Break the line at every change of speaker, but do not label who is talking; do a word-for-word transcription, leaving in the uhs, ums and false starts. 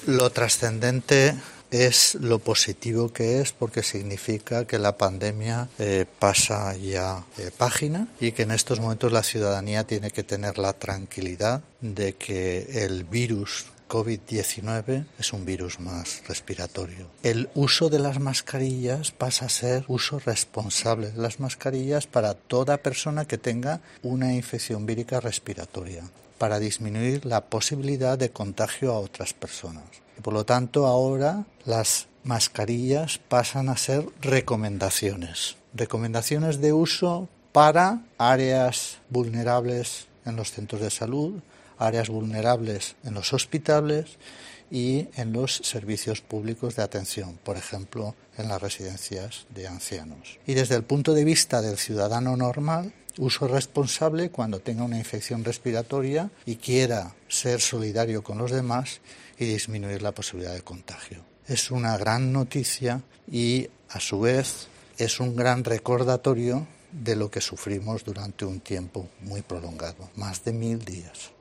Lo trascendente es lo positivo que es, porque significa que la pandemia eh, pasa ya eh, página y que en estos momentos la ciudadanía tiene que tener la tranquilidad de que el virus covid diecinueve es un virus más respiratorio. El uso de las mascarillas pasa a ser uso responsable de las mascarillas para toda persona que tenga una infección vírica respiratoria, para disminuir la posibilidad de contagio a otras personas. Y por lo tanto, ahora las mascarillas pasan a ser recomendaciones. Recomendaciones de uso para áreas vulnerables en los centros de salud, áreas vulnerables en los hospitales y en los servicios públicos de atención, por ejemplo, en las residencias de ancianos. Y desde el punto de vista del ciudadano normal, uso responsable cuando tenga una infección respiratoria y quiera ser solidario con los demás y disminuir la posibilidad de contagio. Es una gran noticia y, a su vez, es un gran recordatorio de lo que sufrimos durante un tiempo muy prolongado, más de mil días.